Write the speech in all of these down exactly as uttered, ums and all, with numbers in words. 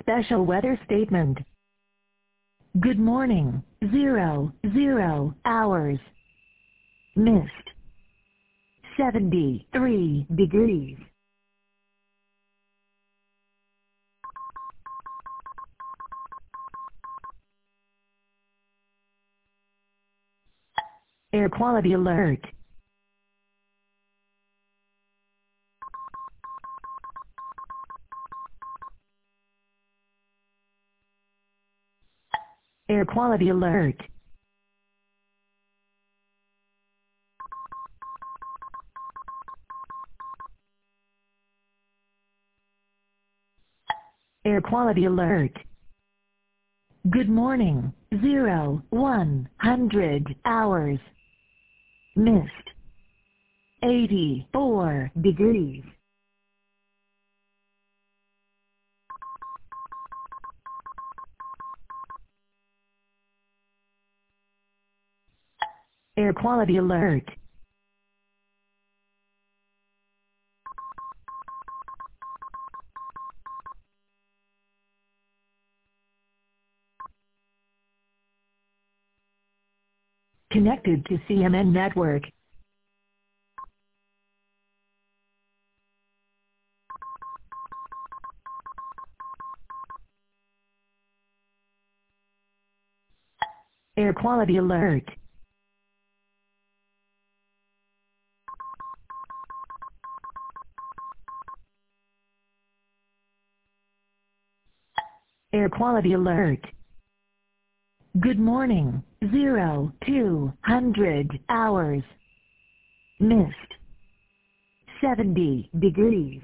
special weather statement. Good morning, zero, zero, hours. Mist. seventy-three degrees. Air quality alert. Air quality alert. Air quality alert. Good morning, zero, one hundred hours. Mist. eighty-four degrees. Air quality alert. Connected to C M N network. Air quality alert. Air quality alert. Good morning, zero, two hundred hours. Mist. seventy degrees.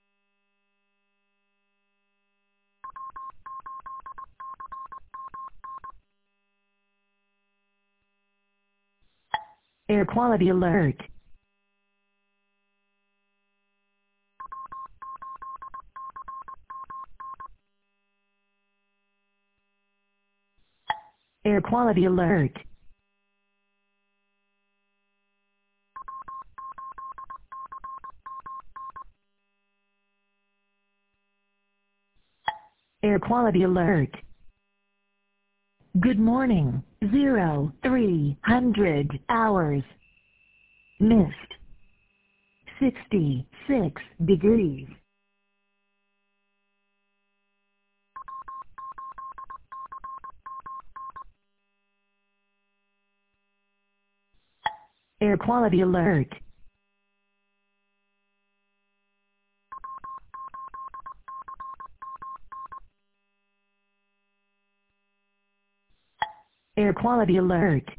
Air quality alert. Air quality alert. Air quality alert. Good morning, zero, three hundred hours. Mist. sixty-six degrees. Air quality alert. Air quality alert.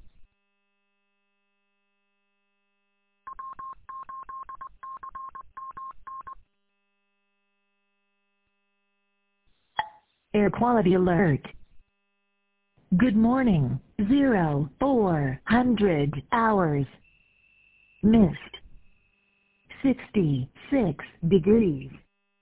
Air quality alert. Good morning, zero, four hundred hours. Mist. sixty-six degrees.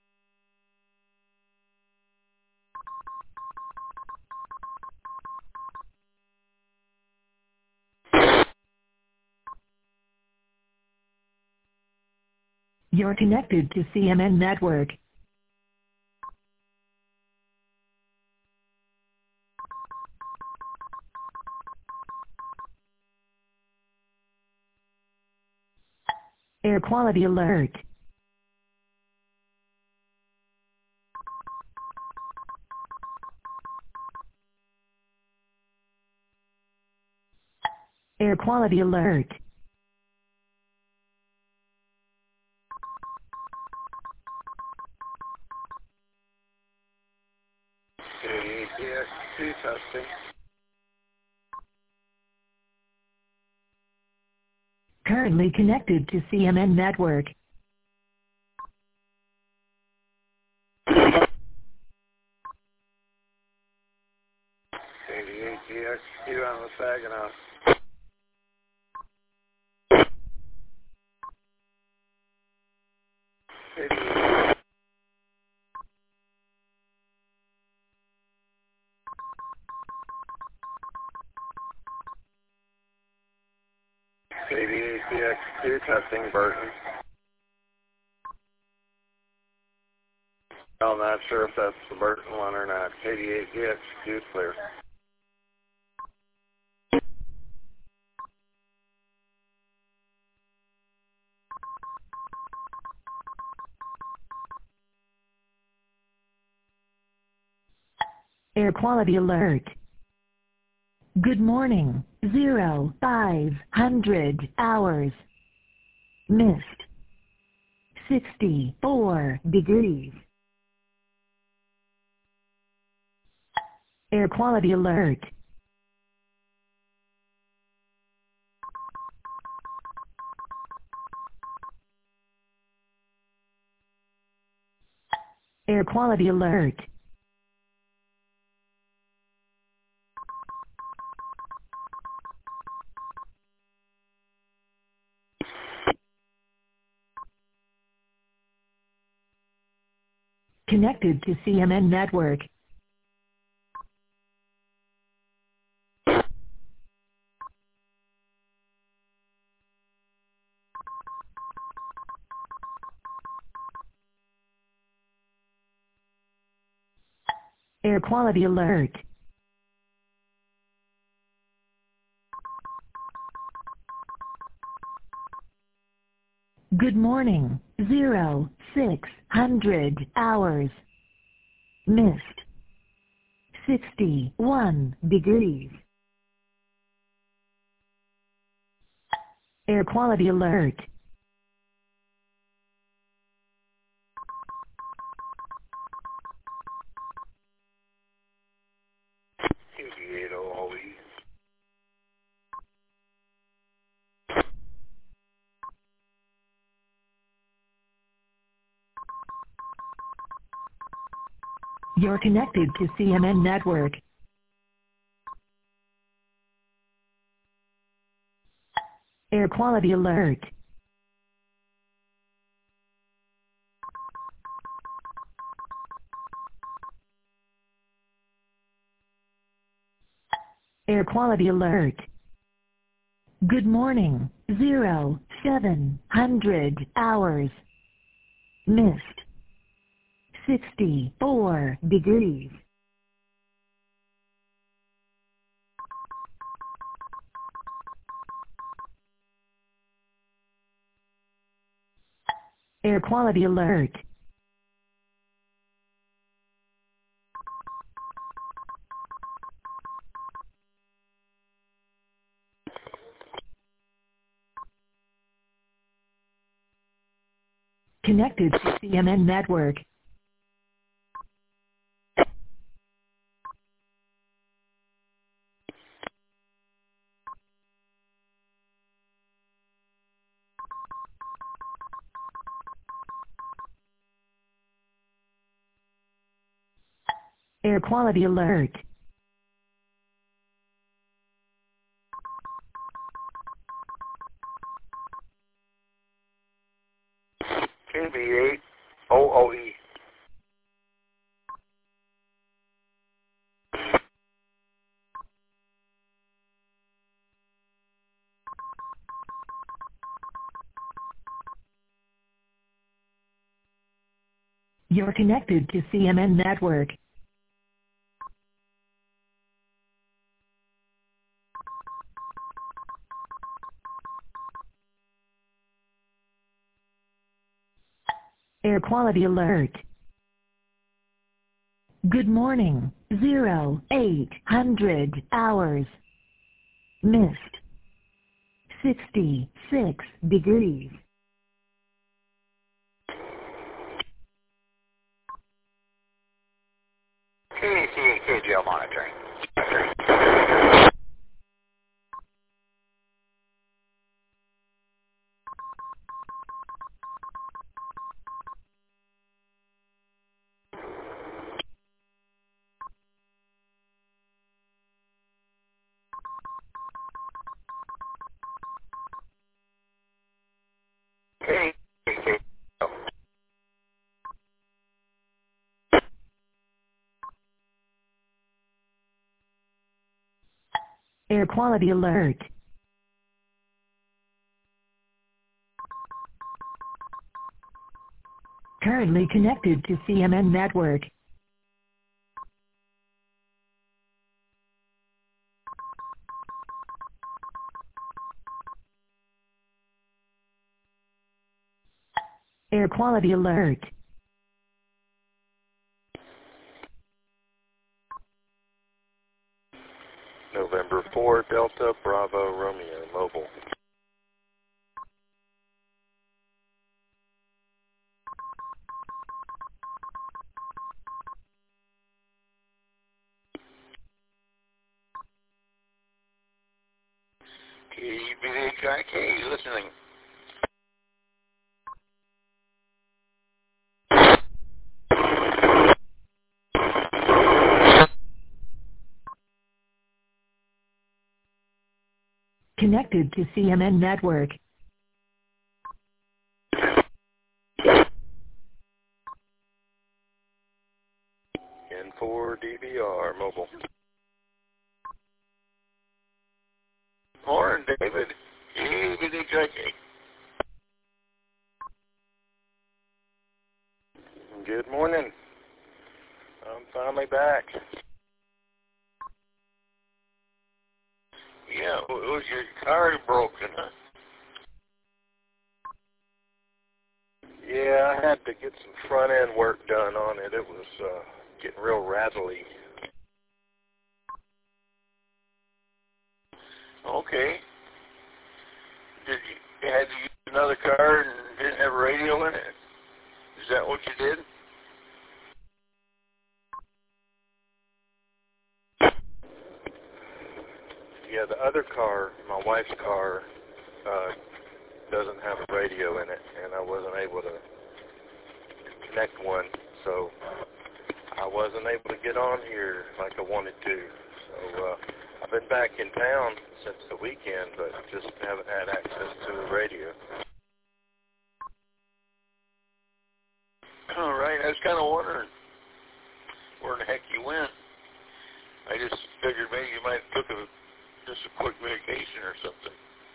You're connected to C M N network. Air quality alert. Air quality alert. A D X two testing. Currently connected to C M N network. eighty-eight D X two on the Saginaw. eighty-eight. eighty-eight D X two testing Burton. I'm not sure if that's the Burton one or not. eighty-eight D X two clear. Air quality alert. Good morning. Zero five hundred hours. Mist. sixty-four degrees. Air quality alert. Air quality alert. Connected to C M N network. Air quality alert. Good morning. Zero six hundred hours. Mist. sixty-one degrees. Air quality alert. eighty-eight O O E. You're connected to C M N network. Air quality alert. Air quality alert. Good morning. Zero seven hundred hours. Mist. sixty-four degrees. Air quality alert. Connected to C M N network. Air quality alert. K B eight O O E. You're connected to C M N network. Air quality alert. Good morning. Zero eight hundred hours. Mist. sixty-six degrees. K A C eight K G L monitoring. K A C eight. Air quality alert. currently connected to C M N network. Air quality alert. November four, Delta, Bravo, Romeo, mobile. K U B H I K, listening. Connected to C M N network. N four, D B R, mobile. Morning, David. K U B H I K. Good morning. I'm finally back. Yeah, it was your car broken, huh? Yeah, I had to get some front end work done on it. It was uh, getting real rattly. Okay. Did you, you had to use another car and didn't have a radio in it? Is that what you did? Yeah, the other car, my wife's car, uh, doesn't have a radio in it, and I wasn't able to connect one, so I wasn't able to get on here like I wanted to. So uh, I've been back in town since the weekend, but just haven't had access to the radio. All right, I was kind of wondering where in the heck you went. I just figured maybe you might have took a, just a quick vacation or something.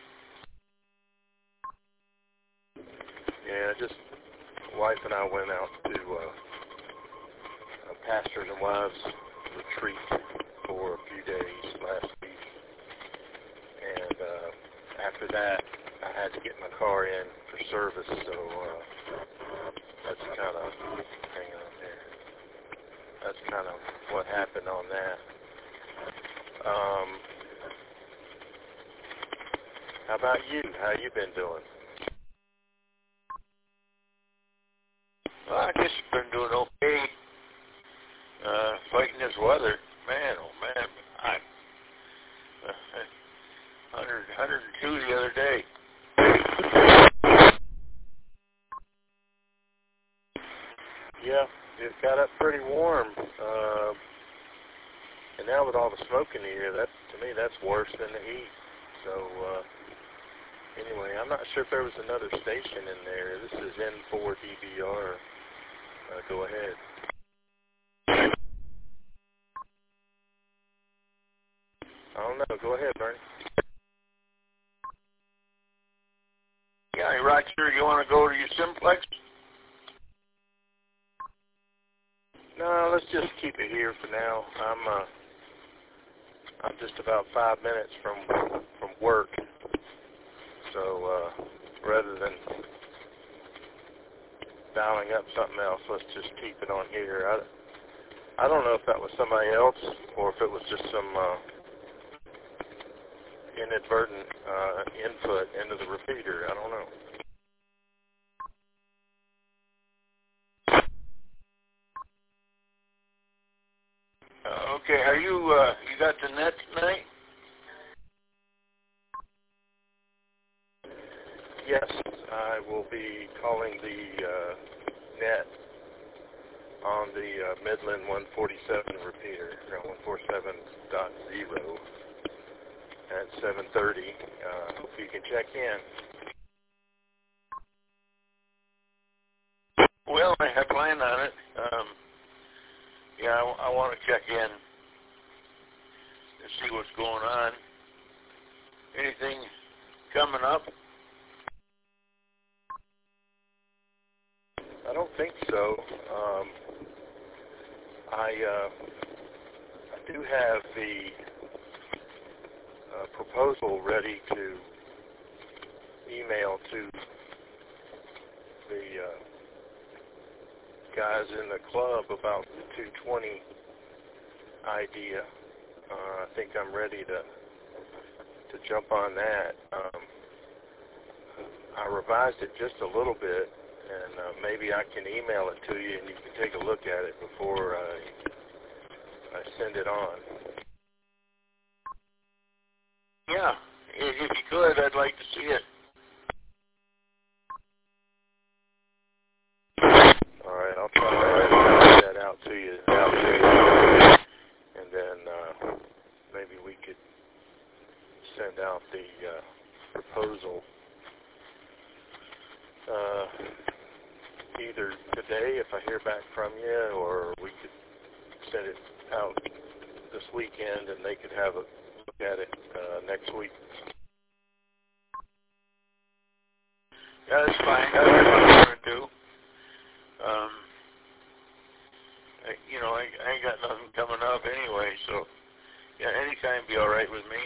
Yeah, just wife and I went out to uh, a Pastors and Wives retreat for a few days last week, and uh, after that, I had to get my car in for service, so uh, that's kind of, hang on there, that's kind of what happened on that. Um, how about you? How you been doing? Well, I guess you've been doing okay. Uh, fighting this weather. Man, oh man. I, uh, one hundred, one hundred two the other day. Yeah, it got up pretty warm. Uh, and now with all the smoke in the air, that, to me, that's worse than the heat. So, uh, anyway, I'm not sure if there was another station in there. This is N four D B R. Uh, go ahead. I don't know. Go ahead, Bernie. Yeah, Roger, you want to go to your Simplex? No, let's just keep it here for now. I'm uh, I'm just about five minutes from from work. So uh, rather than dialing up something else, let's just keep it on here. I, I don't know if that was somebody else or if it was just some uh, inadvertent uh, input into the repeater. I don't know. Uh, okay, are you, uh, you got the net tonight? Yes, I will be calling the uh, net on the uh, Midland one forty-seven repeater, one forty-seven dot zero at seven thirty. Uh, hope you can check in. Well, I have planned on it. Um, yeah, I, I want to check in and see what's going on. Anything coming up? I don't think so. Um, I, uh, I do have the uh, proposal ready to email to the uh, guys in the club about the two twenty idea. Uh, I think I'm ready to to jump on that. Um, I revised it just a little bit, and uh, maybe I can email it to you and you can take a look at it before I, I send it on. Yeah, if you could, I'd like to see it. All right, I'll try to get that out to you, out to you. And then uh, maybe we could send out the uh, proposal uh, either today if I hear back from you, or we could send it out this weekend and they could have a look at it uh, next week. Yeah, that's fine. That's what I'm going to do. Um, I, you know, I, I ain't got nothing coming up anyway, so yeah, anytime be all right with me.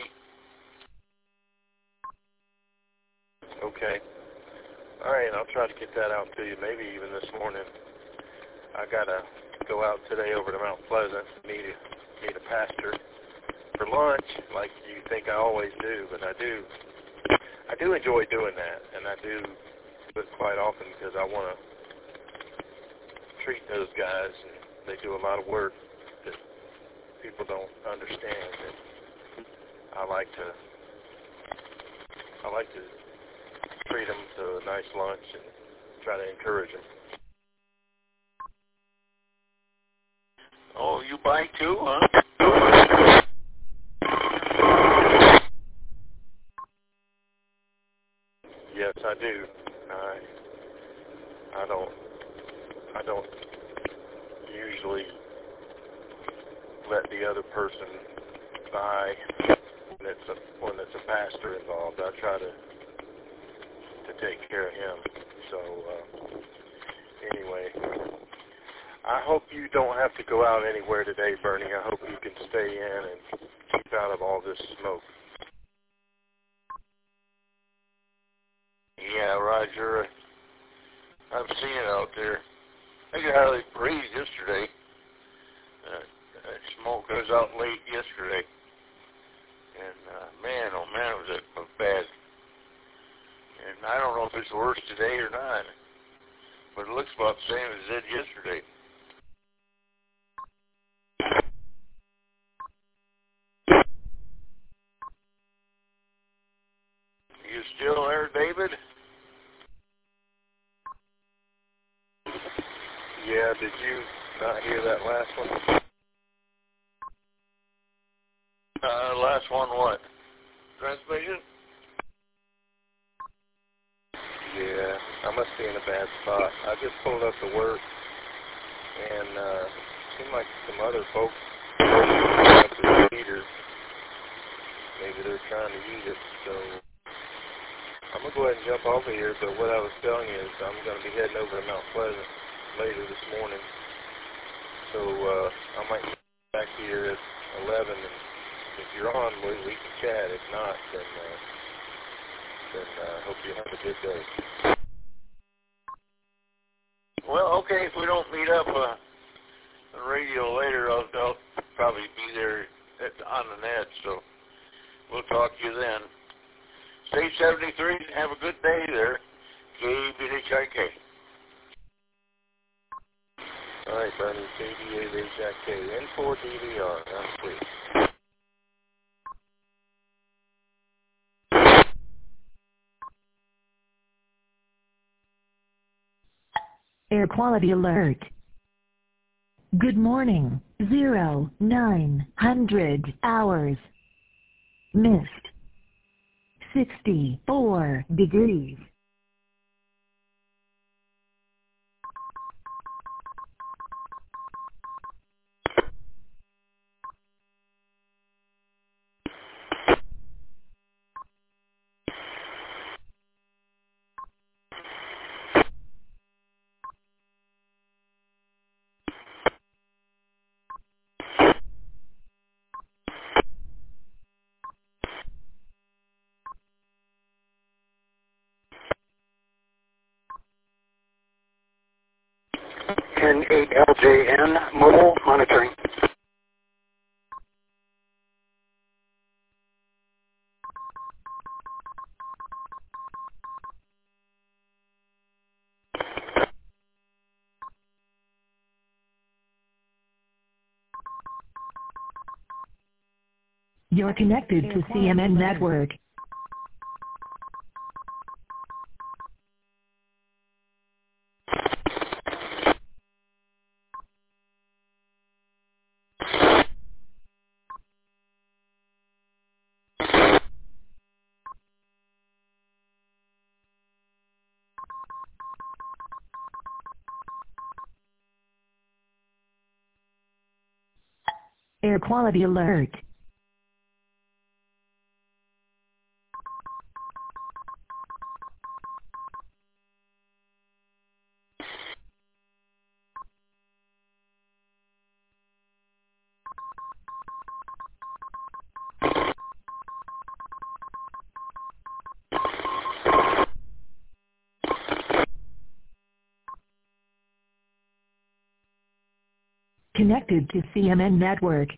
Okay. All right, I'll try to get that out to you maybe even this morning. I got to go out today over to Mount Pleasant, meet a, meet a pastor for lunch, like you think I always do, but I do. I do enjoy doing that, and I do do it quite often because I want to treat those guys, and they do a lot of work that people don't understand, and I like to I like to treat them to a nice lunch and try to encourage them. Oh, you buy too, huh? Yes, I do. I I don't I don't usually let the other person buy when it's a when it's a pastor involved. I try to to take care of him. So uh, anyway, I hope you don't have to go out anywhere today, Bernie. I hope you can stay in and keep out of all this smoke. Yeah, Roger. I'm seeing it out there. I could hardly breathe yesterday. Uh, that smoke was out late yesterday. And uh, man, oh man, it was, a, was bad. And I don't know if it's worse today or not, but it looks about the same as it did yesterday. You still there, David? Yeah, did you not hear that last one? Uh, last one what? Transmission? Yeah, I must be in a bad spot. I just pulled up to work, and uh, seemed like some other folks went to the heater. Maybe they're trying to use it, so I'm going to go ahead and jump over here, but what I was telling you is I'm going to be heading over to Mount Pleasant later this morning, so uh, I might be back here at eleven, and if you're on, we, we can chat. If not, then uh, then uh, hope you have a good day. Well, okay, if we don't meet up uh, on the radio later, I'll, I'll probably be there at, on the net, so we'll talk to you then. Stage seventy-three, have a good day there. K B H I K. All right, Bernie, K B H I K, N four D V R, that's sweet. Air quality alert. Good morning. Zero, nine hundred hours. Mist. sixty-four degrees. ten eight L J N, mobile monitoring. You're connected to C M N Network. Air quality alert. Connected to C M N Network.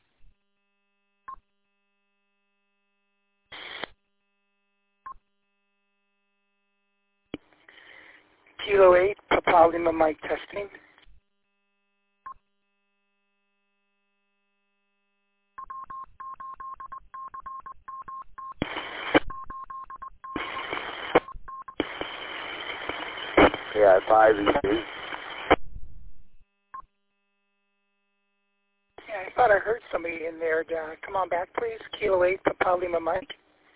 Kilo eight, Papa Lima Mike testing. Yeah, five E B. Yeah, I thought I heard somebody in there. Uh, come on back, please. Kilo eight, Papa Lima Mike.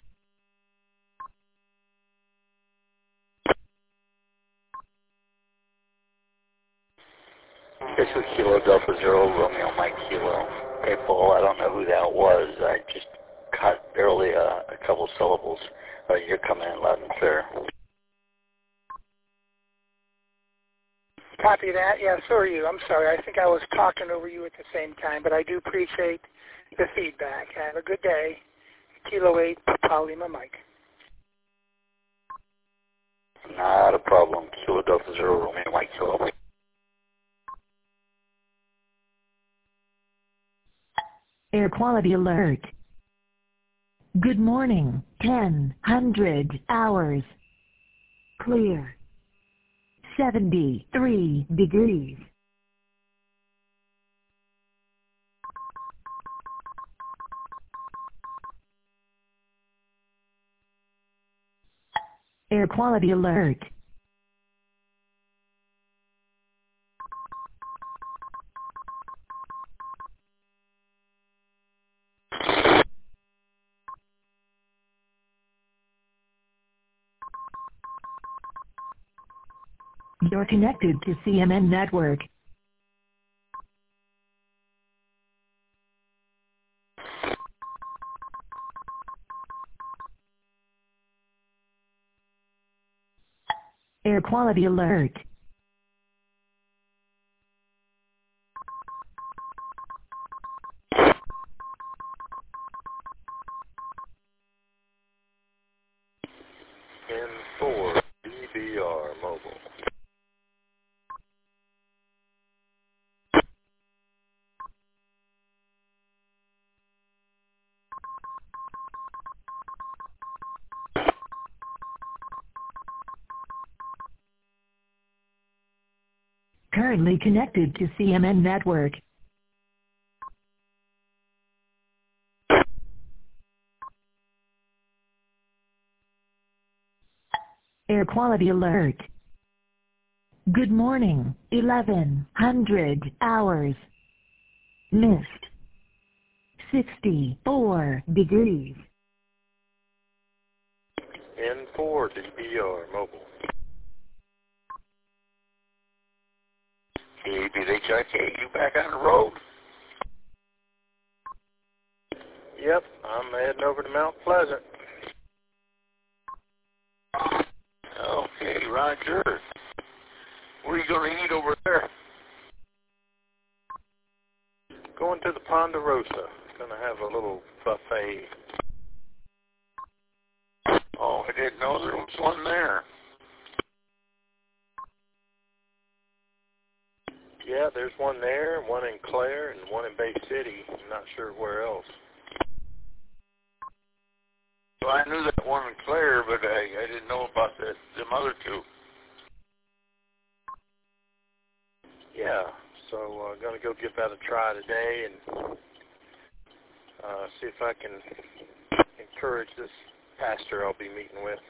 This is Kilo Delta Zero Romeo Mike Kilo. Hey, Paul, I don't know who that was. I just caught barely a, a couple syllables. Uh, you're coming in loud and clear. Copy that. Yeah, so are you. I'm sorry. I think I was talking over you at the same time, but I do appreciate the feedback. Have a good day. Kilo eight, Papa Lima Mike. Not a problem. Kilo Delta Zero Romeo Mike Kilo. Air quality alert. Good morning. ten hundred hours. Clear. seventy-three degrees. Air quality alert. You're connected to C M N Network. Air quality alert. N four D B R mobile. Currently connected to C M N Network. Air quality alert. Good morning. eleven hundred hours. Mist. sixty-four degrees. N four D B R mobile. K B H I K, you back on the road? Yep, I'm heading over to Mount Pleasant. Okay, Roger. Where are you going to eat over there? Going to the Ponderosa. Going to have a little buffet. Oh, I didn't know there was one there. Yeah, there's one there, one in Clare, and one in Bay City. I'm not sure where else. Well, I knew that one in Clare, but I, I didn't know about that, them other two. Yeah, so I'm uh, going to go give that a try today and uh, see if I can encourage this pastor I'll be meeting with.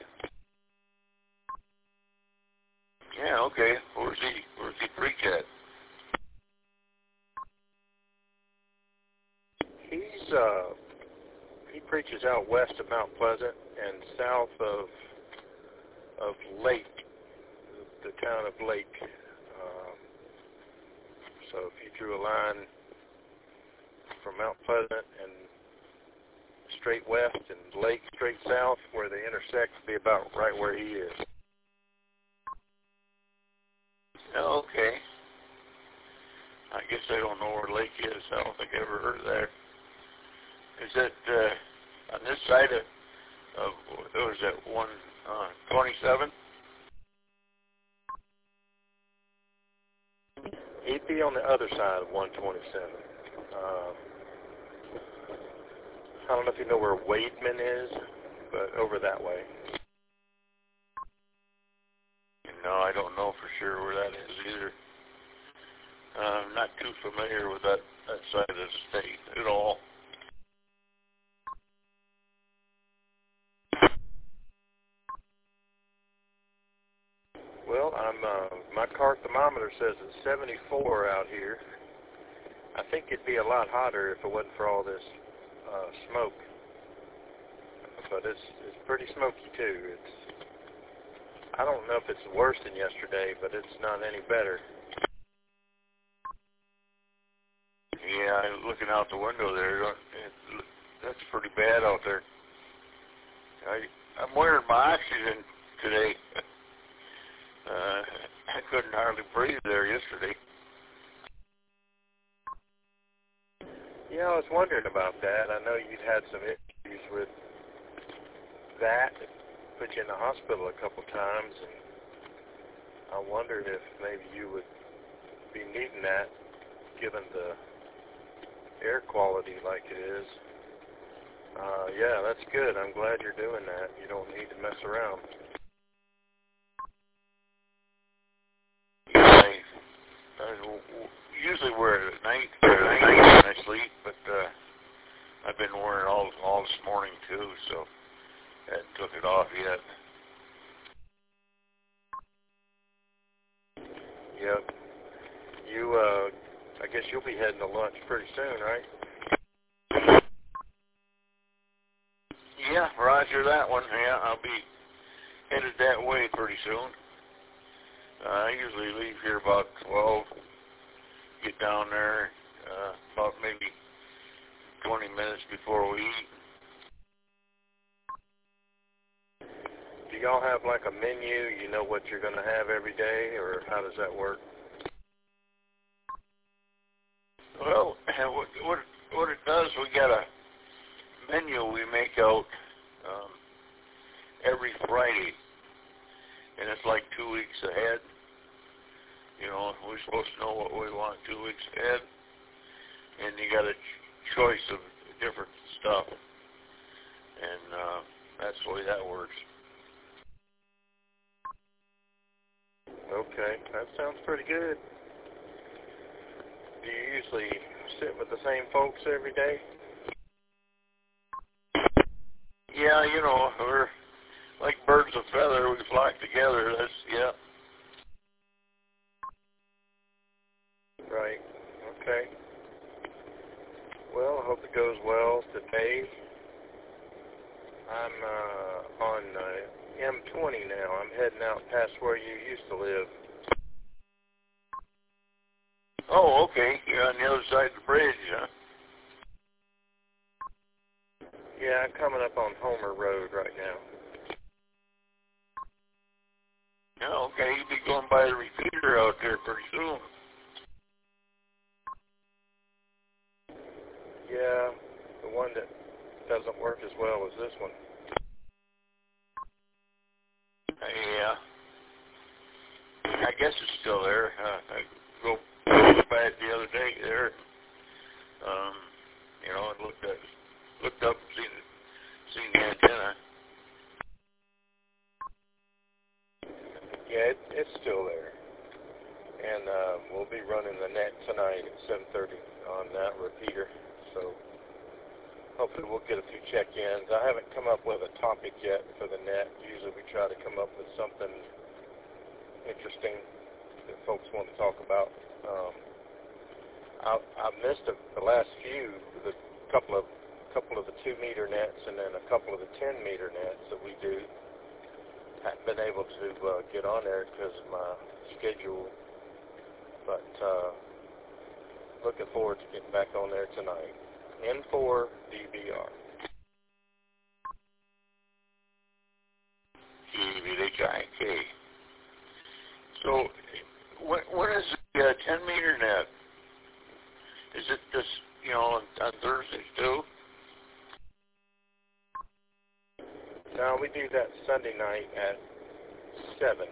Yeah, okay. Where's he, where's he preach at? He's, uh, he preaches out west of Mount Pleasant and south of, of Lake, the town of Lake. Um, so if you drew a line from Mount Pleasant and straight west and Lake straight south, where they intersect would be about right where he is. Oh, okay. I guess I don't know where Lake is. I don't think I ever heard of that. Is that uh, on this side of, of what was that, one twenty-seven? He'd be on the other side of one twenty-seven. Uh, I don't know if you know where Wademan is, but over that way. No, I don't know for sure where that is either. Uh, I'm not too familiar with that, that side of the state at all. Well, I'm. Uh, my car thermometer says it's seventy-four out here. I think it'd be a lot hotter if it wasn't for all this uh, smoke. But it's it's pretty smoky too. It's. I don't know if it's worse than yesterday, but it's not any better. Yeah, I'm looking out the window there. It, that's pretty bad out there. I, I'm wearing my oxygen today. Uh, I couldn't hardly breathe there yesterday. Yeah, I was wondering about that. I know you'd had some issues with that. It put you in the hospital a couple times, and I wondered if maybe you would be needing that, given the air quality like it is. Uh, yeah, that's good. I'm glad you're doing that. You don't need to mess around. Yeah, I, I usually wear it at night, or at night when I sleep, but uh, I've been wearing it all, all this morning too, so I hadn't took it off yet. Yep. You, uh, I guess you'll be heading to lunch pretty soon, right? Yeah, roger that one. Yeah, I'll be headed that way pretty soon. Uh, I usually leave here about twelve, get down there uh, about maybe twenty minutes before we eat. Do y'all have like a menu? You know what you're going to have every day, or how does that work? Well, what, what, what it does, we got a menu we make out um, every Friday, and it's like two weeks ahead. You know, we're supposed to know what we want two weeks ahead, and you got a ch- choice of different stuff, and uh, that's the way that works. Okay, that sounds pretty good. Do you usually sit with the same folks every day? Yeah, you know, we're like birds of feather. We flock together. That's, yeah. Right. Okay. Well, I hope it goes well today. I'm uh, on uh, M twenty now. I'm heading out past where you used to live. Oh, okay. You're on the other side of the bridge, huh? Yeah, I'm coming up on Homer Road right now. Yeah, okay. You'll be going by the repeater out there pretty soon. Yeah, the one that doesn't work as well as this one. Yeah. I guess it's still there. Uh, I go by it the other day there. Um, you know, and looked at, looked up and seen it, seen the antenna. Yeah, it, it's still there. And uh, we'll be running the net tonight at seven thirty on that repeater. So hopefully we'll get a few check-ins. I haven't come up with a topic yet for the net. Usually we try to come up with something interesting that folks want to talk about. Um, I, I missed a, the last few, the couple of couple of the two meter nets and then a couple of the ten meter nets that we do. Haven't been able to uh, get on there because of my schedule, but uh, looking forward to getting back on there tonight. N four D B R. G B H I K. So, what what is the uh, ten meter net? Is it just, you know, on, on Thursdays too? No, we do that Sunday night at seven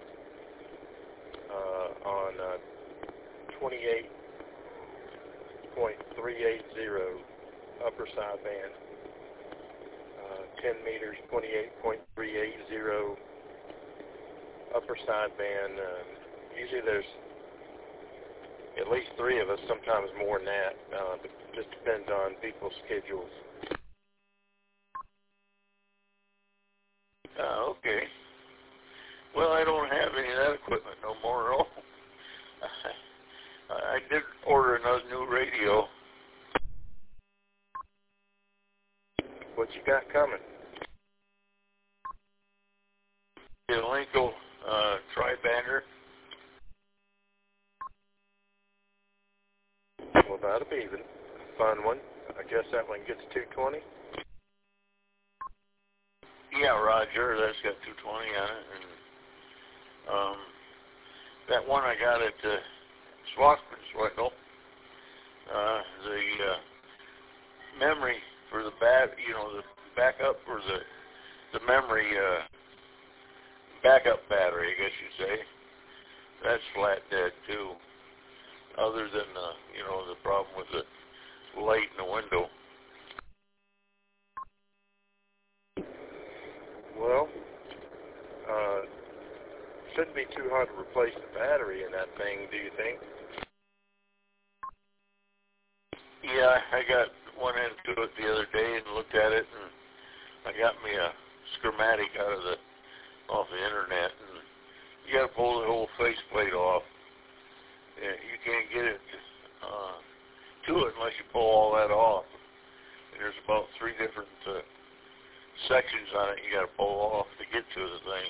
uh, on uh, twenty-eight point three eight zero upper sideband, uh, ten meters, twenty-eight point three eight zero upper sideband. Uh, usually there's at least three of us, sometimes more than that. Uh, it just depends on people's schedules. Oh, okay. Well, I don't have any of that equipment no more at all. I did order another new radio. What you got coming? The Elenco uh, tri-bander. Well, that'll be the fun one. I guess that one gets two twenty. Yeah, Roger, that's got two twenty on it, and um, that one I got at uh, Schwarzmannswinkel, uh, the uh, memory for the bat, you know, the backup for the the memory uh, backup battery, I guess you'd say, that's flat dead too. Other than the, you know, the problem with the light in the window. Well, uh, shouldn't be too hard to replace the battery in that thing, do you think? Yeah, I got went into it the other day and looked at it, and I got me a schematic out of the off the internet, and you got to pull the whole faceplate off. Yeah, you can't get it uh, to it unless you pull all that off. And there's about three different uh, sections on it you got to pull off to get to the thing.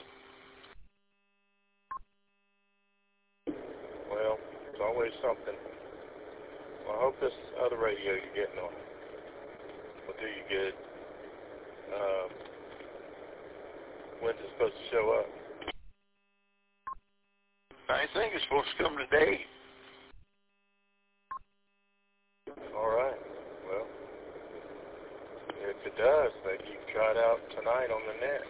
Well, there's always something. Well, I hope this other radio you're getting on will do you good. Um, when's it supposed to show up? I think it's supposed to come today. All right. Well, if it does, maybe you can try it out tonight on the net.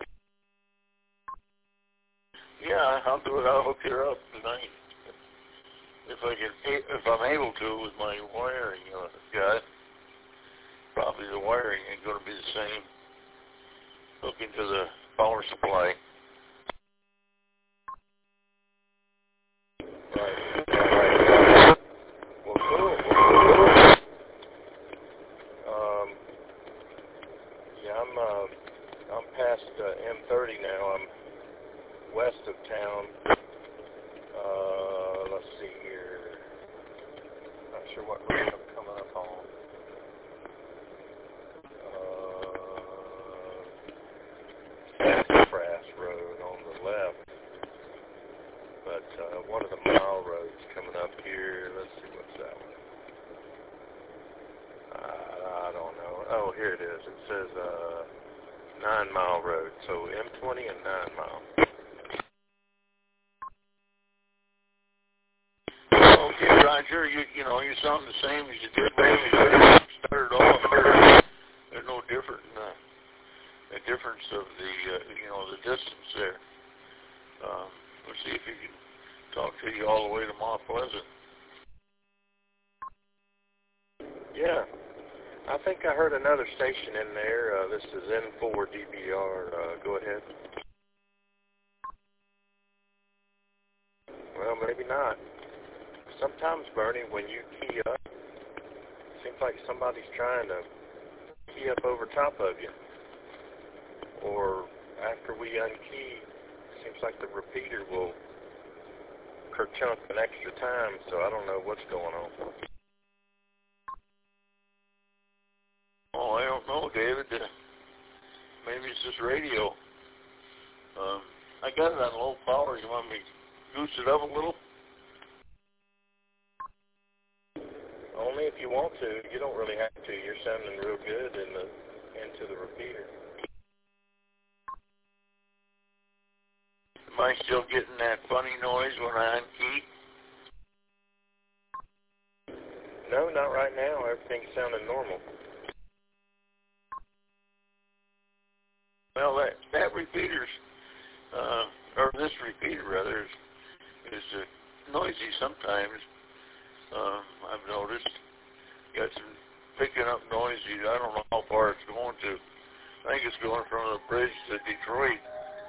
Yeah, I'll do it. I'll hook it up tonight if I can, if I'm able to with my wiring. You know, guy. Probably the wiring ain't going to be the same. Hook into the power supply. Right. Right. Well, cool. Um, yeah, I'm uh, I'm past uh, M thirty now. I'm west of town. Uh, let's see here. Not sure what road I'm coming up on. Uh, Sassafras Road on the left. But uh, one of the mile roads coming up here. Let's see, what's that one? Uh, I don't know. Oh, here it is. It says uh, Nine Mile Road. So M twenty and Nine Mile. Okay, Roger. You you know you sound the same as you did when you started off. There's no different in the, the difference of the uh, you know the distance there. Um, let's see if you can talk to you all the way to Mount Pleasant. Yeah. I think I heard another station in there. Uh, this is N four D B R. Uh, go ahead. Well, maybe not. Sometimes, Bernie, when you key up, it seems like somebody's trying to key up over top of you. Or after we unkey, it seems like the repeater will kerchunk an extra time, so I don't know what's going on. Oh, I don't know, David. Uh, maybe it's this radio. Um, I got it on low power. You want me to goose it up a little? Only if you want to. You don't really have to. You're sounding real good in the into the repeater. Am I still getting that funny noise when I unkey? No, not right now. Everything's sounding normal. Well, that, that repeater's, uh, or this repeater rather, is, is uh, noisy sometimes. Uh, I've noticed. Got some picking up noisy. I don't know how far it's going to. I think it's going from the bridge to Detroit.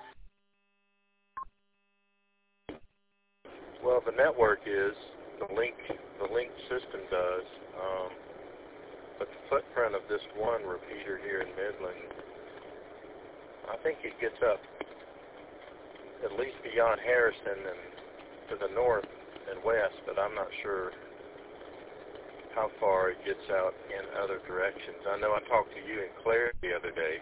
Well, the network is, the link, the link system does, um, but the footprint of this one repeater here in Midland, I think it gets up at least beyond Harrison and to the north and west, but I'm not sure how far it gets out in other directions. I know I talked to you in Clare the other day.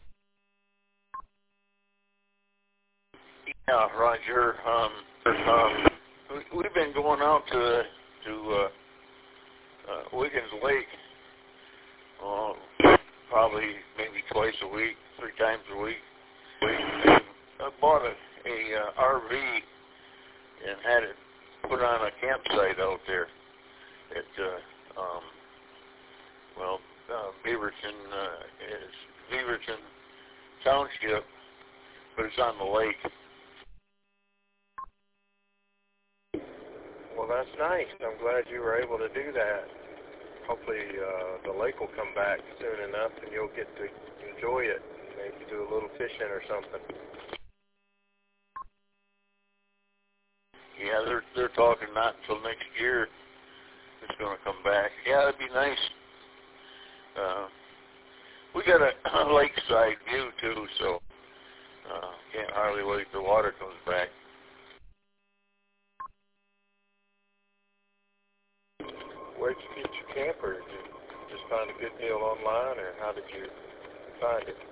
Yeah, Roger. Um, um, we, we've been going out to to uh, uh, Wiggins Lake, uh, probably maybe twice a week, three times a week. We I bought a, a uh, R V and had it put on a campsite out there at uh, um, well uh, Beaverton uh, is Beaverton Township, but it's on the lake. Well, that's nice. I'm glad you were able to do that. Hopefully uh, the lake will come back soon enough and you'll get to enjoy it. Maybe do a little fishing or something. Yeah, they're they're talking not until next year it's going to come back. Yeah, it'd be nice. Uh, we got a, a lakeside view too, so uh, can't hardly wait till the water comes back. Where'd you get your camper? Did you just find a good deal online, or how did you find it?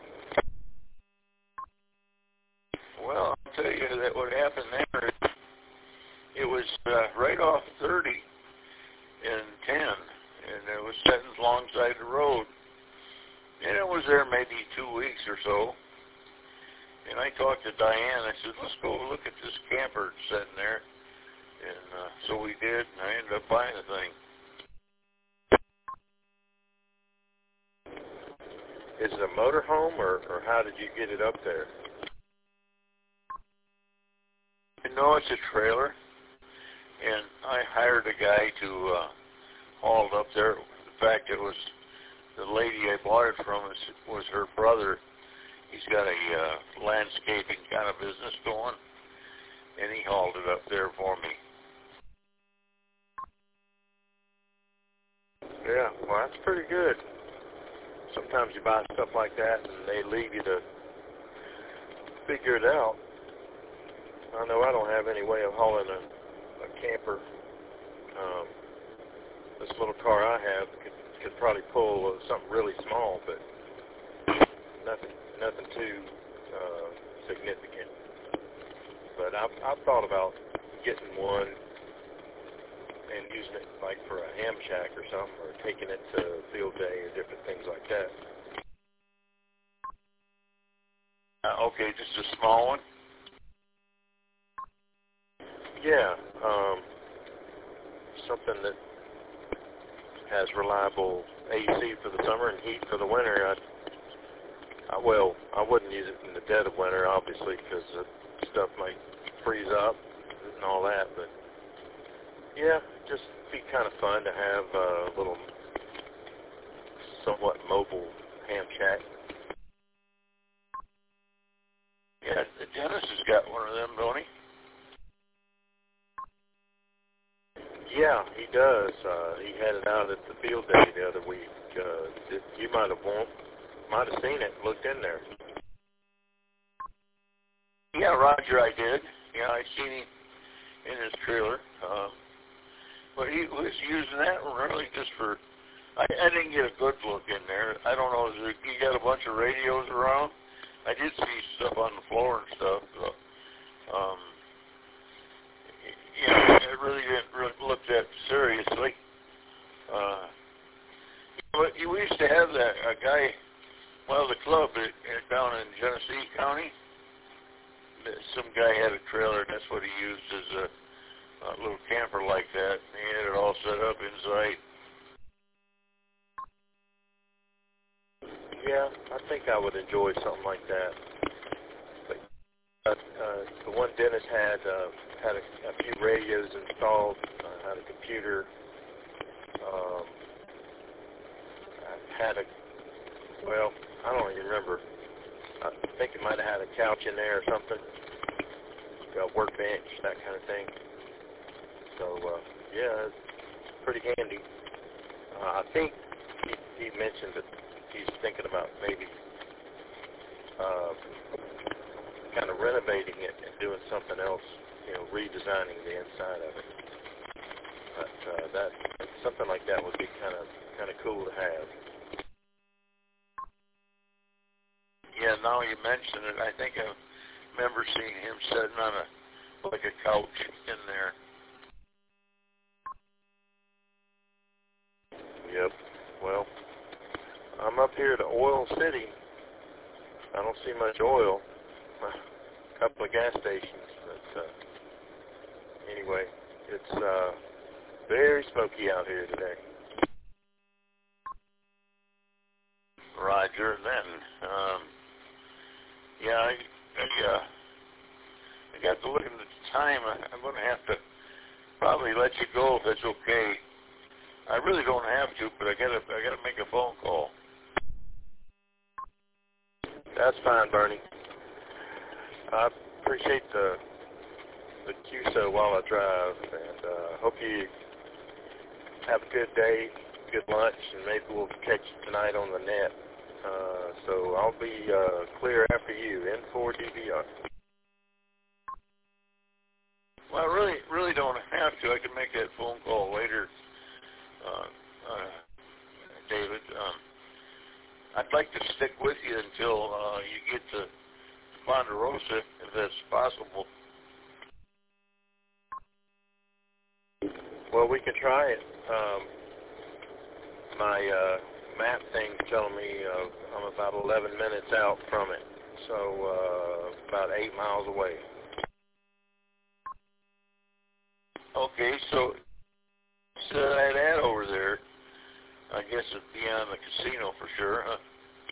Well, I'll tell you that what happened there is it was uh, right off thirty and ten, and it was sitting alongside the road. And it was there maybe two weeks or so. And I talked to Diane. I said, let's go look at this camper sitting there. And uh, so we did, and I ended up buying the thing. Is it a motorhome, or, or how did you get it up there? No, it's a trailer, and I hired a guy to uh, haul it up there. In fact, it was the lady I bought it from was, was her brother. He's got a uh, landscaping kind of business going, and he hauled it up there for me. Yeah, well, that's pretty good. Sometimes you buy stuff like that, and they leave you to figure it out. I know I don't have any way of hauling a, a camper. Um, this little car I have could, could probably pull uh, something really small, but nothing, nothing too uh, significant. But I've, I've thought about getting one and using it like for a ham shack or something, or taking it to field day or different things like that. Uh, okay, just a small one? Yeah, um, something that has reliable A C for the summer and heat for the winter. I, I well, I wouldn't use it in the dead of winter, obviously, because the stuff might freeze up and all that. But yeah, just be kind of fun to have a little somewhat mobile ham shack. Yeah, Dennis has got one of them, don't he? Yeah, he does. Uh, he had it out at the field day the other week. Uh, it, you might have won, might have seen it, looked in there. Yeah, Roger, I did. Yeah, I seen him in his trailer. Uh, but he was using that one really just for. I, I didn't get a good look in there. I don't know. Is there, he got a bunch of radios around. I did see stuff on the floor and stuff. So, um, yeah, I really didn't really look that seriously. Uh, but we used to have that a guy. Well, the club it, it, down in Genesee County. Some guy had a trailer, and that's what he used as a, a little camper like that. And he had it all set up inside. Yeah, I think I would enjoy something like that. But, uh, uh, the one Dennis had uh, had a, a few radios installed, uh, had a computer, um, had a, well, I don't even remember. I think it might have had a couch in there or something, a workbench, that kind of thing. So, uh, yeah, it's pretty handy. Uh, I think he, he mentioned that he's thinking about maybe uh, kind of renovating it and doing something else, you know, redesigning the inside of it. But uh, that something like that would be kind of kind of cool to have. Yeah, now you mention it, I think I remember seeing him sitting on a like a couch in there. Yep. Well, I'm up here to Oil City. I don't see much oil. A couple of gas stations, but uh, anyway, it's uh, very smoky out here today. Roger. Then, um, yeah, I, I, uh, I got to look at the time. I, I'm going to have to probably let you go if that's okay. I really don't have to, but I gotta, I gotta make a phone call. That's fine, Bernie. I appreciate the the Q S O while I drive, and uh, hope you have a good day, good lunch, and maybe we'll catch you tonight on the net. Uh, so I'll be uh, clear after you, N four D V R. Well, I really, really don't have to. I can make that phone call later, uh, uh, David. Um, I'd like to stick with you until uh, you get to Ponderosa, if that's possible. Well, we can try it. Um, my uh, map thing's telling me uh, I'm about eleven minutes out from it, so uh, about eight miles away. Okay, so so that ad over there, I guess it's beyond the casino for sure, huh?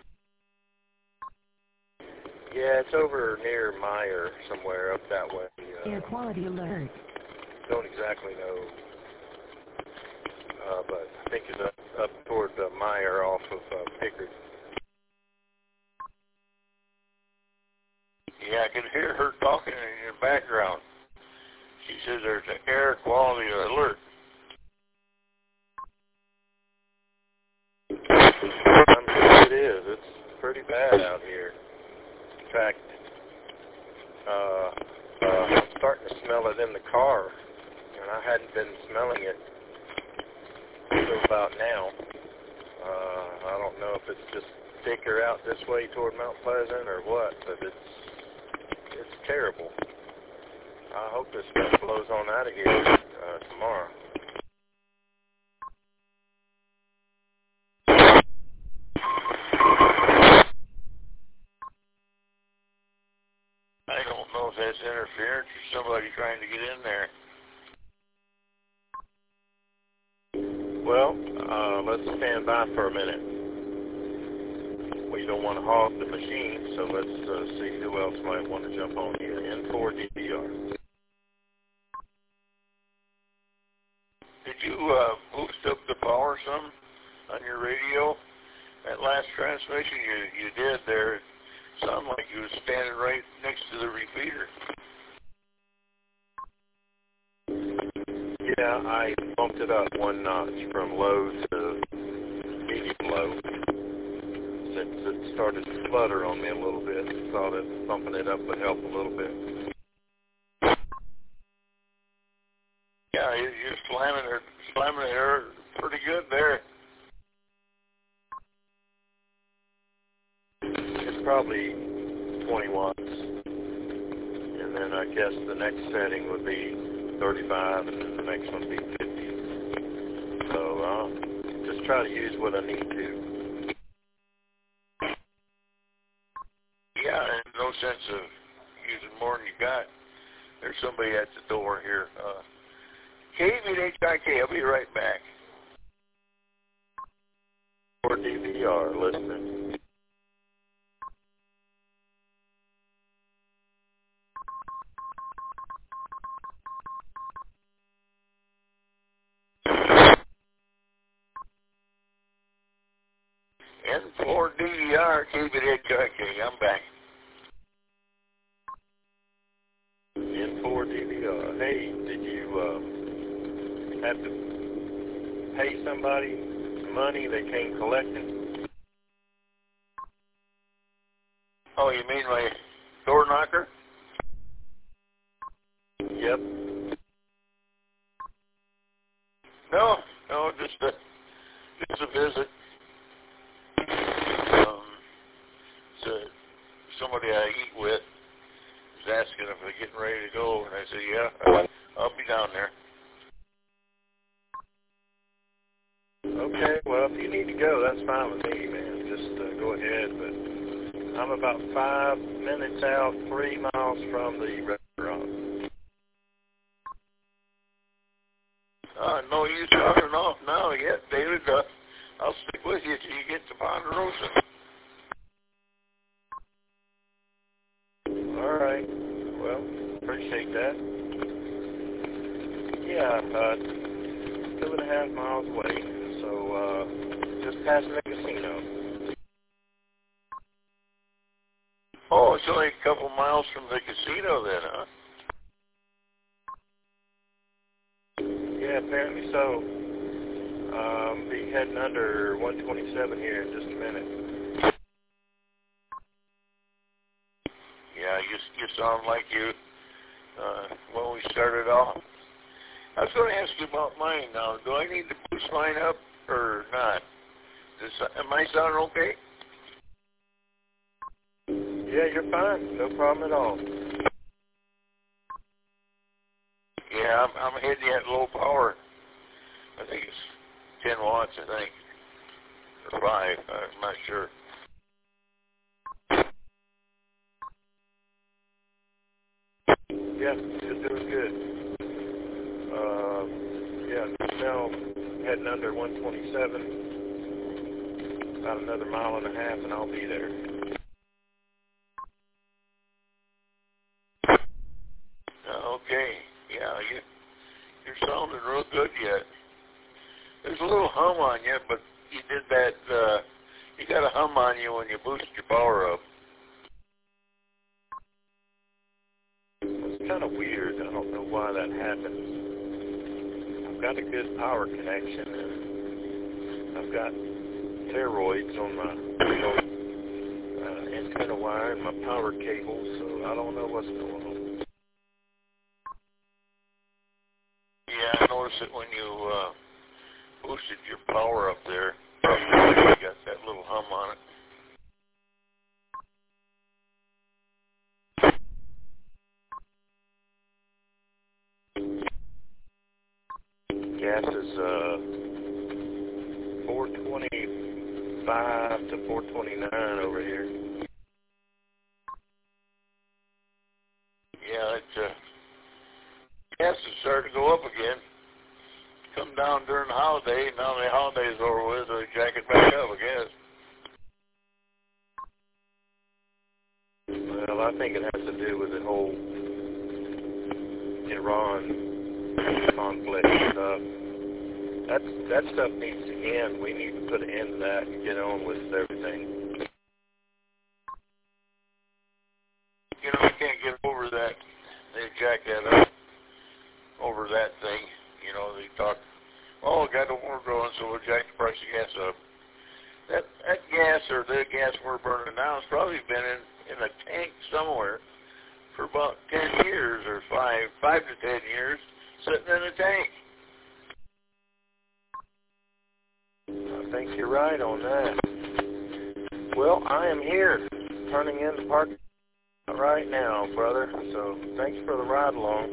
Yeah, it's over near Meyer somewhere up that way. Uh, Air quality alert. Don't exactly know, uh, but I think it's up, up toward uh, Meyer off of uh, Pickard. Yeah, I can hear her talking in your background. She says there's an air quality alert. I'm sure it is. It's pretty bad out here. In fact, uh, uh, I'm starting to smell it in the car, and I hadn't been smelling it until about now. Uh, I don't know if it's just thicker out this way toward Mount Pleasant or what, but it's it's terrible. I hope this stuff blows on out of here uh, tomorrow. I don't know if that's interference or somebody trying to get in there. Well, uh, let's stand by for a minute. We don't want to hog the machine, so let's uh, see who else might want to jump on here. N four D V R. Did you uh, boost up the power some on your radio? that last transmission you you did there, it sounded like you was standing right next to the repeater. Yeah, I bumped it up one notch from low to medium low. Since it started to flutter on me a little bit, I thought that bumping it up would help a little bit. Yeah, you're, you're slamming her, slamming her pretty good there. It's probably twenty watts. And then I guess the next setting would be thirty-five, and then the next one would be fifty. So I'll just try to use what I need to. Yeah, and no sense of using more than you got. There's somebody at the door here. Uh, K V H I K, I'll be right back. For D V R, listening. N four D V R, K V H I K, I'm back. N four D V R. Hey, did you uh, have to pay somebody money they came collecting? Oh, you mean my door knocker? Yep. No, no, just a just a visit. Um, so somebody I eat with was asking if we're getting ready to go, and I said, yeah, I'll be down there. Okay, well, if you need to go, that's fine with me, man. Just uh, go ahead, but I'm about five minutes out, three miles from the restaurant. Uh, no use running off now yet, David. Uh, I'll stick with you till you get to Ponderosa. All right. Well, appreciate that. Yeah, uh, two and a half miles away. So, uh, just passing the casino. Oh, it's only a couple miles from the casino then, huh? Yeah, apparently so. Um, be heading under one twenty-seven here in just a minute. Yeah, you you sound like you uh, when we started off. I was going to ask you about mine now. Do I need to boost mine up or not? Does, am I sounding okay? Yeah, you're fine. No problem at all. Yeah, I'm, I'm hitting at low power. I think it's ten watts, I think, or five. I'm not sure. Yeah, you're doing good. Uh, yeah, now heading under one twenty-seven. About another mile and a half, and I'll be there. Okay. Yeah, you, you're sounding real good yet. There's a little hum on you, but you did that, uh, you got a hum on you when you boost your power up. It's kind of weird. I don't know why that happens. I've got a good power connection, and I've got toroids on my uh, antenna wire and my power cable, so I don't know what's going on. Yeah, I noticed it when you uh, boosted your power up there. You got that little hum on it. Gas is uh, four twenty-five to four twenty-nine over here. Yeah, it's uh, gas is starting to go up again. Come down during the holiday, now the holiday's over with, they jack it back up, I guess. Well, I think it has to do with the whole Iran conflict stuff. That, that stuff needs to end. We need to put an end to that and get on with everything. You know, I can't get over that. They jack that up over that thing. You know, they talk, oh, got no more growing, so we'll jack the price of gas up. That that gas or the gas we're burning now has probably been in, in a tank somewhere for about ten years or five, five to ten years, sitting in a tank. I think you're right on that. Well, I am here, turning in the park right now, brother. So thanks for the ride along.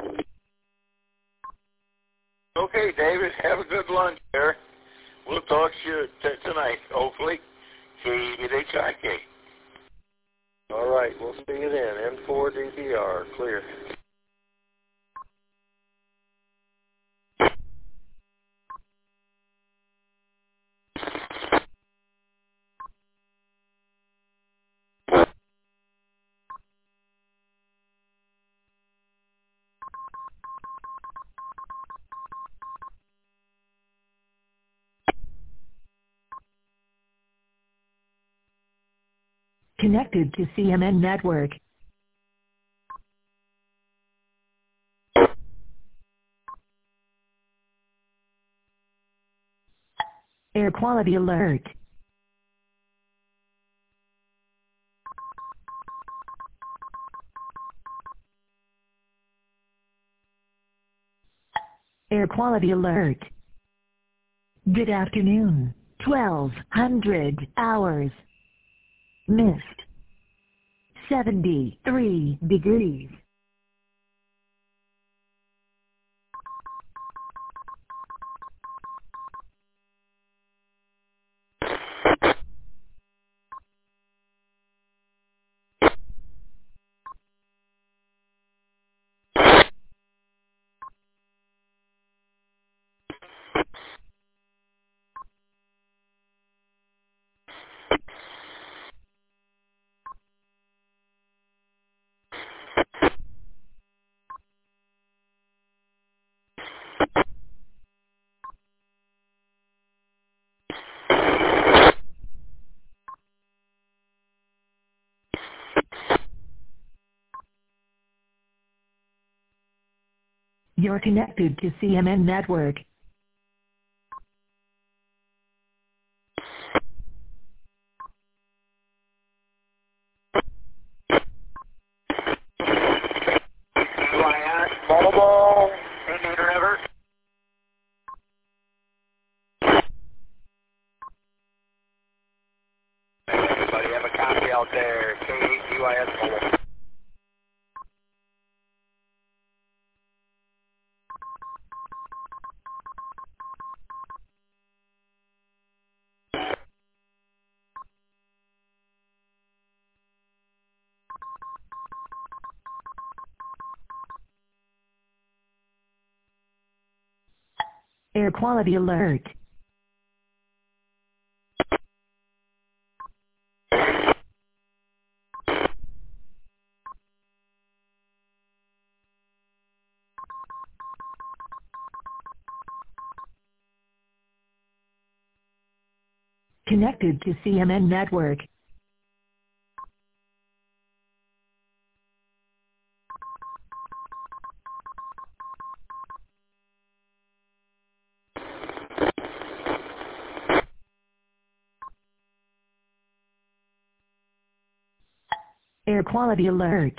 Okay, David, have a good lunch there. We'll talk to you t- tonight, hopefully. K eight H I K. All right, we'll see you then. N four D B R, clear. Connected to C M N Network. Air quality alert. Air quality alert. Good afternoon. twelve hundred hours. Mist. seventy-three degrees. You're connected to C M N Network. Ball, Indian River. Anybody have a copy out there? K eight U I S mobile. Air quality alert. Connected to C M N Network. Air quality alert.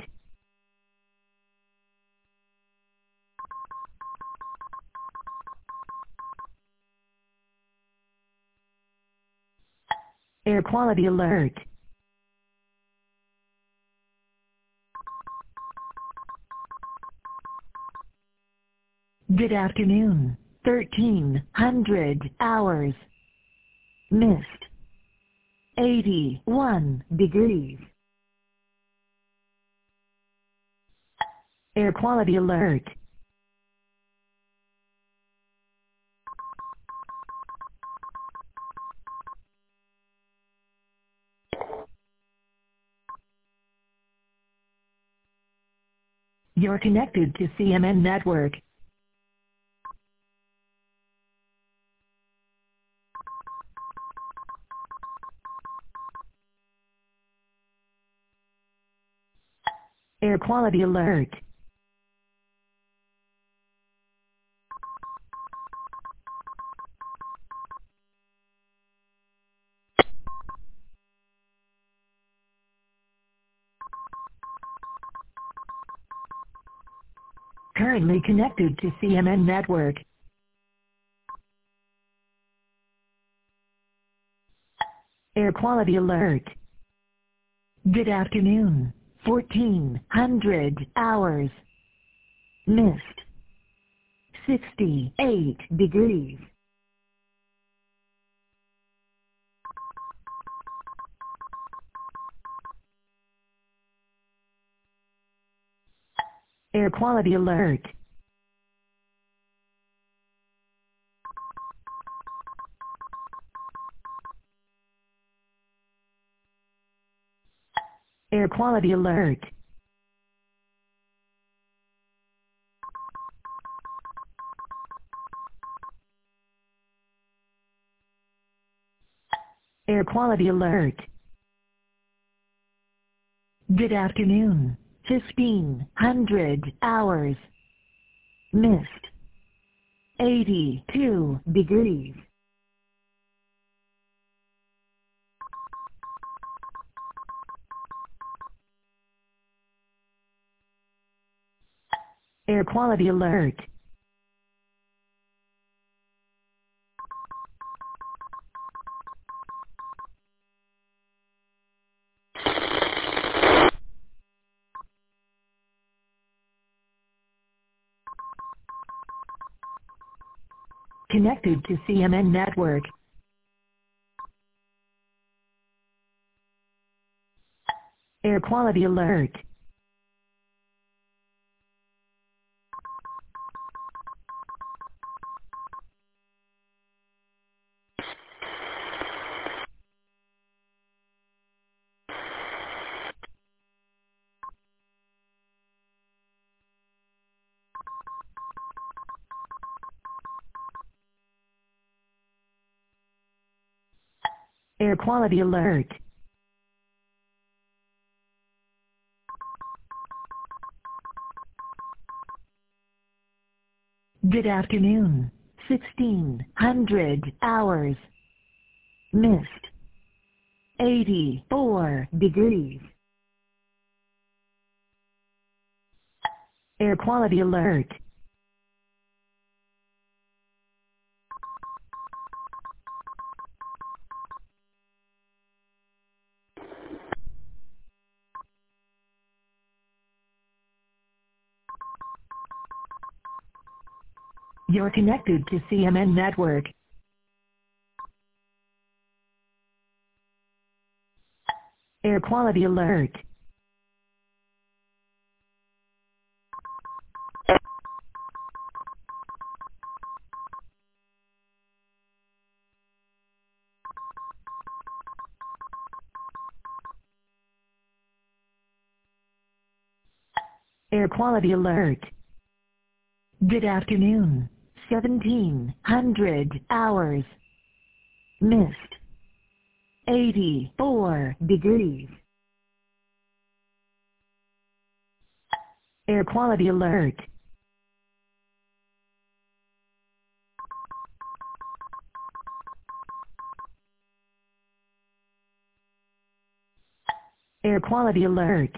Air quality alert. Good afternoon. thirteen hundred hours. Mist. eighty-one degrees. Air quality alert. You're connected to C M N Network. Air quality alert. Currently connected to C M N network. Air quality alert. Good afternoon. fourteen hundred hours. Mist. sixty-eight degrees. Air quality alert. Air quality alert. Air quality alert. Good afternoon. fifteen hundred hours. Mist. eighty-two degrees. Air quality alert. Connected to C M N network. Air quality alert. Air quality alert. Good afternoon. sixteen hundred hours. Mist. eighty-four degrees. Air quality alert. You're connected to C M N network. Air quality alert. Air quality alert. Good afternoon. seventeen hundred hours. Mist. eighty-four degrees. Air quality alert. Air quality alert.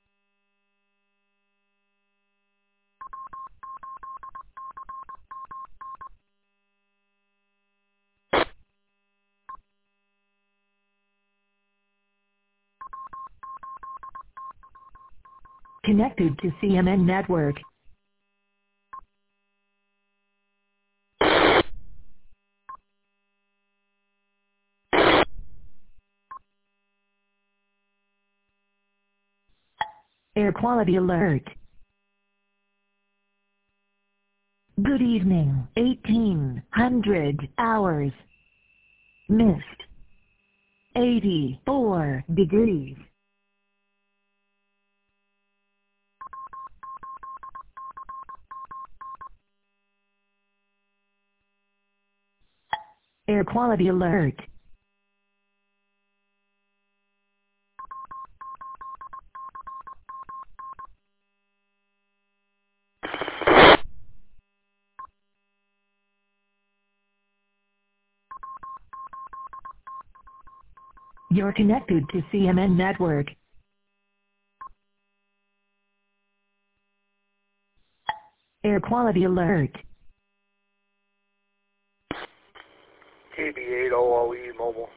Connected to C M N network. Air quality alert. Good evening. eighteen hundred hours. Mist. eighty-four degrees. Air quality alert. You're connected to C M N Network. Air quality alert. K B eight O O E mobile.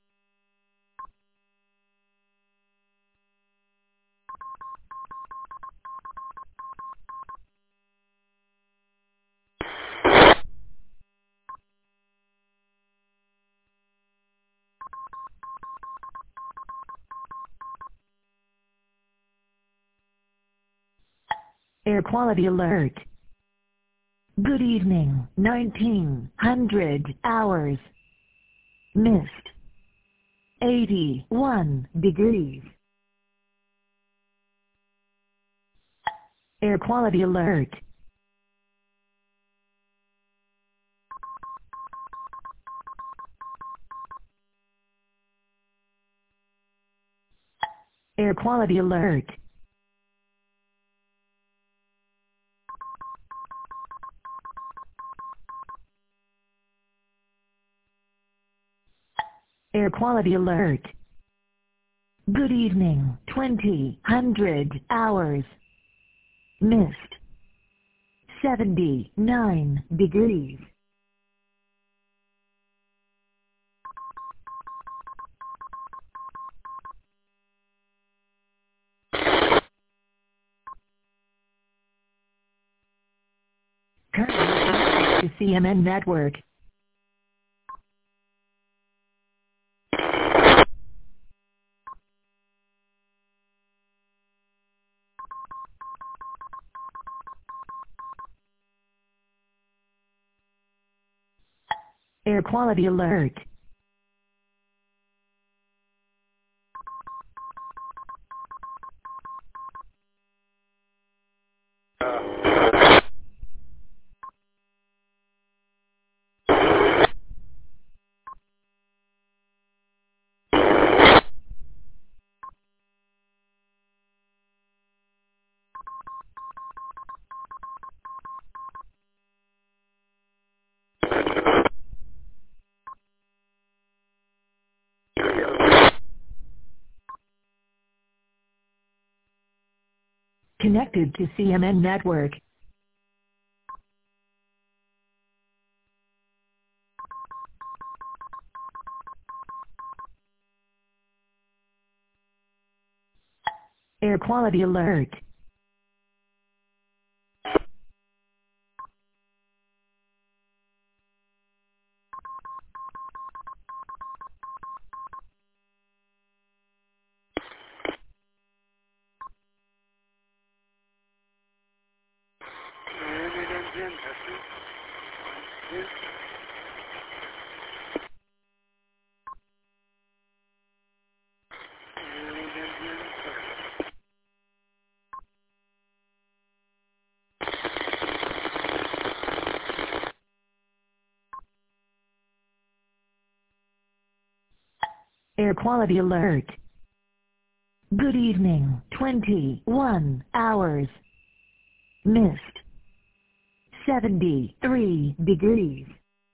Air quality alert. Good evening, nineteen hundred hours. Mist. eighty-one degrees. Air quality alert. Air quality alert. Air quality alert. Good evening, twenty hundred hours. Mist. seventy-nine degrees. Currently to C M N Network. Air quality alert. Connected to C M N Network. Air quality alert. Air quality alert. Good evening, twenty-one hours. Mist. seventy-three degrees.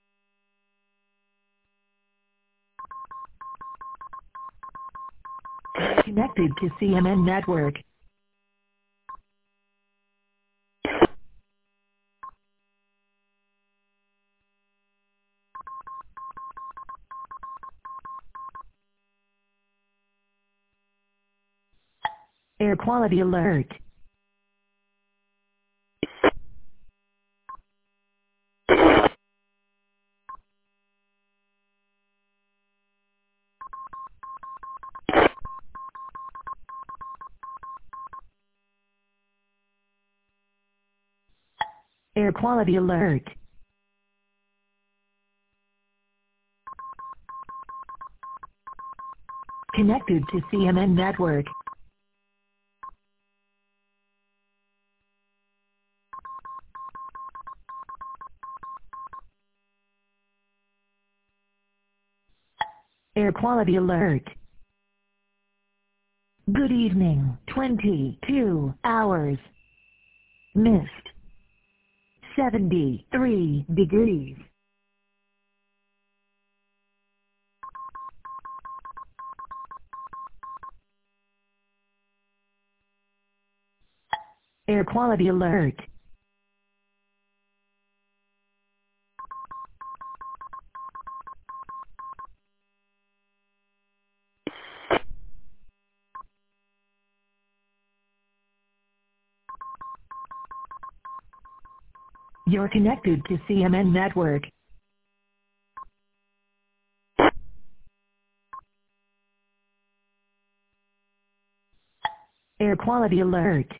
Connected to C M N Network. Air quality alert. Air quality alert. Connected to C M N Network. Air quality alert. Good evening, twenty-two hours. Mist. seventy-three degrees. Air quality alert. You're connected to C M N Network. Air quality alert.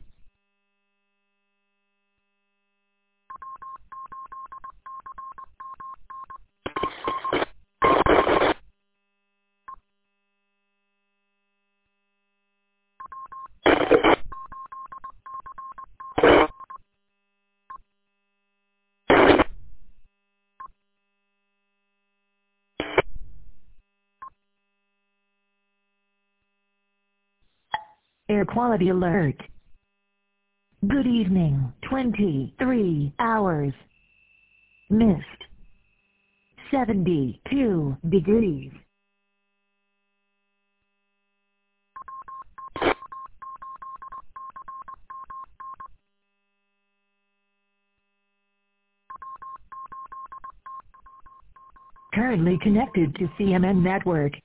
Air quality alert. Good evening. twenty-three hours. Mist. seventy-two degrees. Currently connected to C M N Network.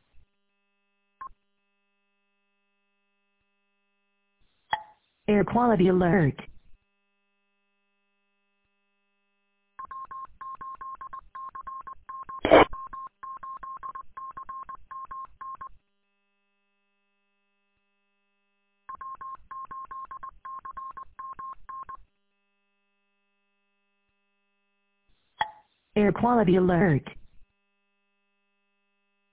Air quality alert. Air quality alert.